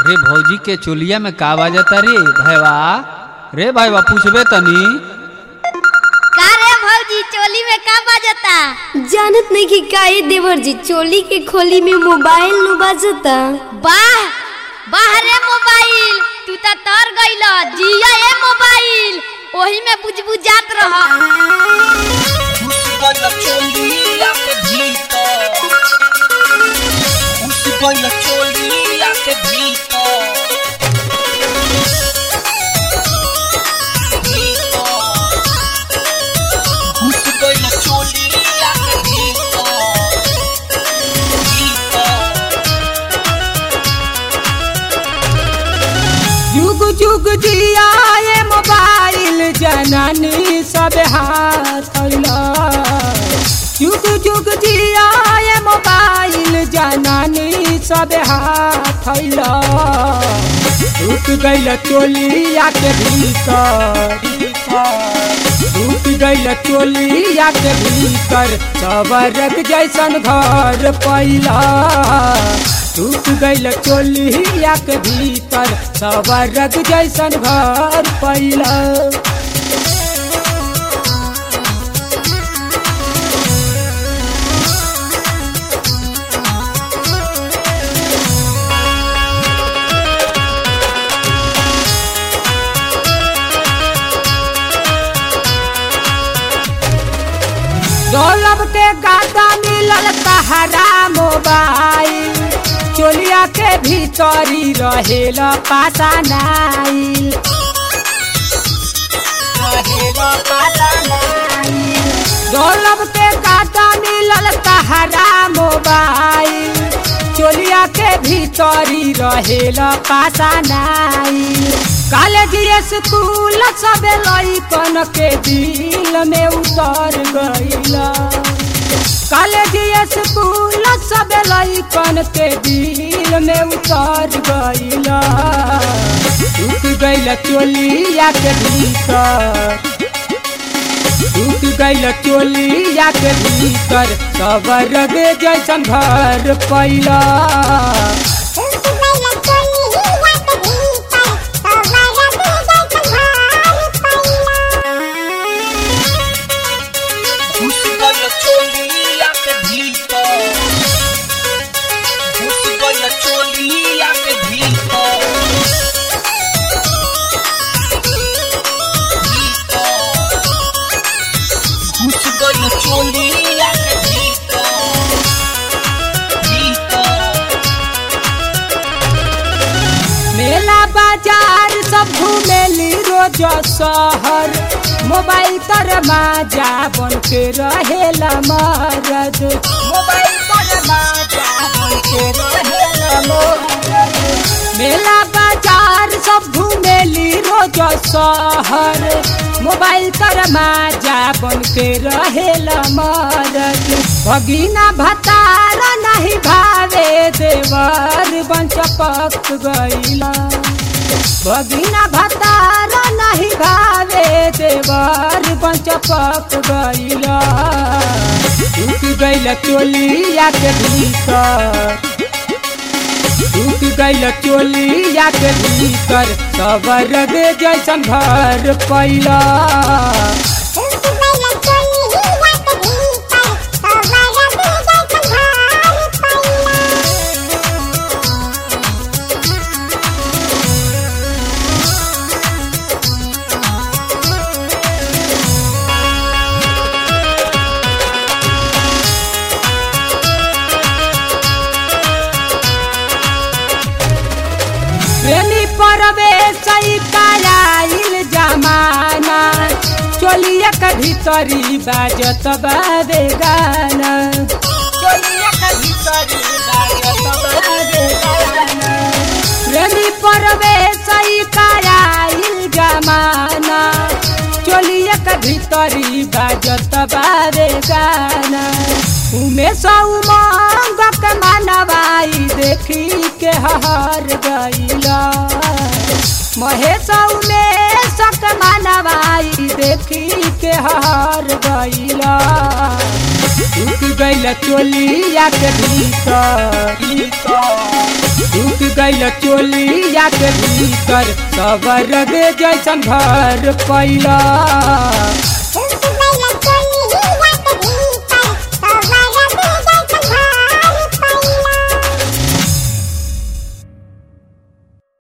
रे भौजी के चोलिया में का बाजता रे भाईवा पूछबे तनी। का रे भौजी चोली में का बाजता? जानत नहीं कि काहे देवर जी चोली के खोली में मोबाइल नु बाजता। वाह वाह रे मोबाइल, तू तो तर गइल जिया ए मोबाइल, ओही में बुझबुझ जात रह। जुग जुग जिया ये मोबाइल जननी सब हाथ अइला। जुग जुग जिया ये मोबाइल जननी सब हाथ अइला। टूट गइल चोलिया के भीतर, टूट गइल चोलिया के भीतर, सवरक जैसन घर पैला। टूट गइल चोलिया के भीतर, सवरक जैसन घर पैला। दौलत के गादा मिलल तहरा मोबाइल, चोलिया के भीतरी रहेल पासानाइल। दौलत के गादा मिलल तहरा मोबाइल, चोलिया के भीतरी रहेल पासानाइल। कॉलेज स्कूल सब लइकन के दिल में उतर गइला। कॉलेज स्कूल सब लइकन के दिल में उतर गइला। टूट गइल चोलिया के भीतर, टूट गइल चोलिया के भीतर, सवरक जैसन घर पैला। मेला बाजार सब घूमेली रोज शहर, मोबाइल तर माजा बन के रहेला मरद। मोबाइल तर माजा बन के रहेला मरद। मेला बाजार सब घूमेली रोज शहर, मोबाइल तर माजा बन के रहेला मरद। भगिना भतार नहीं भावे देवर बन चपक गइला। भगिना भतार नहीं भावे देवर बन चपक गइला। टूट गइल चोलिया के भीतर, टूट गइल चोलिया के भीतर, सवरक जैसन घर पैला। प्रेमी परवेश कायल जमाना, चोलिया के भीतरी बाजत बाबे गाना। चोलिया के भीतरी बाजत बाबे गाना। प्रेमी परवेश कायल जमाना, चोलिया के भीतरी बाजत बाबे गाना। उमेश उमंग के मनवाई देखी के हार गइला। महेश उमेश के मनवाई देखी के हार गइला। टूट गइल चोलिया के भीतर, टूट गइल चोलिया के भीतर, सबर गे जैसन घर पैला।